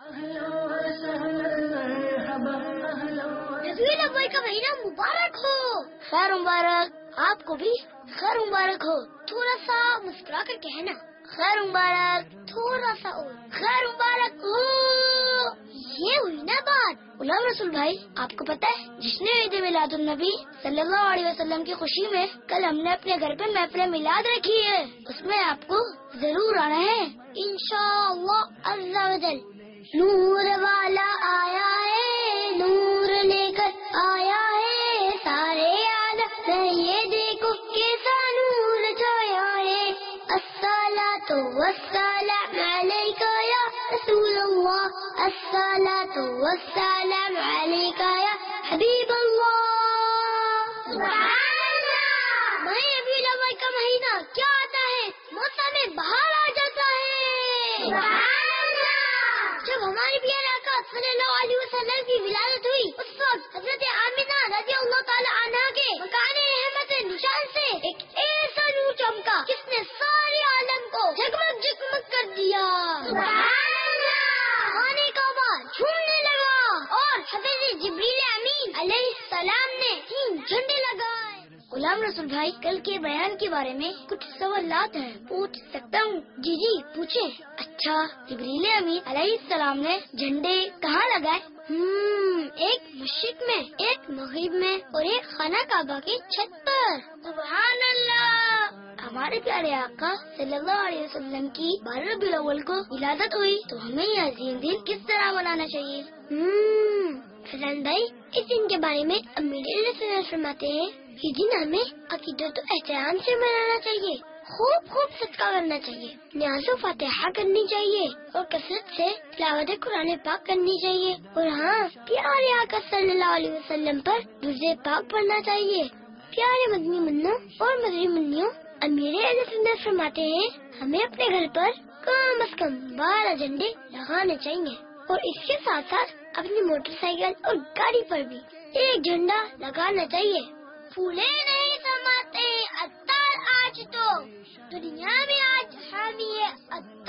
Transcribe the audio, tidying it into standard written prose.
ربیع الاول کا مہینہ مبارک ہو. خیر مبارک. آپ کو بھی خیر مبارک ہو. تھوڑا سا مسکرا کر کہنا خیر مبارک. تھوڑا سا اور خیر مبارک ہو. یہ ہوئی نا بات. غلام رسول بھائی، آپ کو پتہ ہے جس نے عید میلاد النبی صلی اللہ علیہ وسلم کی خوشی میں کل ہم نے اپنے گھر پہ محفل میلاد رکھی ہے، اس میں آپ کو ضرور آنا ہے انشاءاللہ عز و جل. نور والا آیا ہے، نور لے کر آیا ہے، سارے عالم میں یہ دیکھو کیسا نور چھایا ہے. الصلاۃ والسلام علیک یا رسول اللہ، الصلاۃ والسلام علیک یا حبیب اللہ. سبحان اللہ. ربیع الاول کا مہینہ کیا آتا ہے؟ موسم بہار آ جاتا ہے. سبحان اللہ. جب ہمارے پیارے آقا صلی اللہ علیہ وسلم کی ولادت ہوئی، اس وقت حضرت آمنہ رضی اللہ تعالی عنہا کے مکان رحمت نشان سے ایک ایسا نور چمکا جس نے سارے عالم کو جگمگ جگمگ کر دیا. سبحان اللہ. خانے کعبہ جھومنے لگا اور حضرت جبریل امین علیہ السلام نے 3 جھنڈے لگائے. غلام رسول بھائی، کل کے بیان کے بارے میں کچھ سوالات ہیں، پوچھ سکتا ہوں؟ جی جی پوچھیں. اچھا، جبریل امین علیہ السلام نے جھنڈے کہاں لگائے؟ ایک مشرق میں، ایک مغرب میں اور ایک خانہ کعبہ کی چھت پر. سبحان اللہ. ہمارے پیارے آقا صلی اللہ علیہ وسلم کی 12 ربیع الاول کو ولادت ہوئی تو ہمیں یہ عظیم دن کس طرح منانا چاہیے؟ فضل بھائی، اس دن کے بارے میں امیر علیہ فرماتے ہیں یہ دن ہمیں عقیدت و احترام سے منانا چاہیے، خوب صدقہ کرنا چاہیے، نیاز و فاتحہ کرنی چاہیے اور کثرت سے تلاوت قرآن پاک کرنی چاہیے، اور ہاں، پیارے آقا صلی اللہ علیہ وسلم پر درود پاک پڑھنا چاہیے. پیارے مدنی منوں اور مدنی منیوں، امیر علیہ فرماتے ہیں ہمیں اپنے گھر پر کم از کم 12 جھنڈے لگانے چاہیے اور اس کے ساتھ ساتھ اپنی موٹر سائیکل اور گاڑی پر بھی 1 جھنڈا لگانا چاہیے. پھولے نہیں سماتے عطار آج تو دنیا میں آج حامی ہے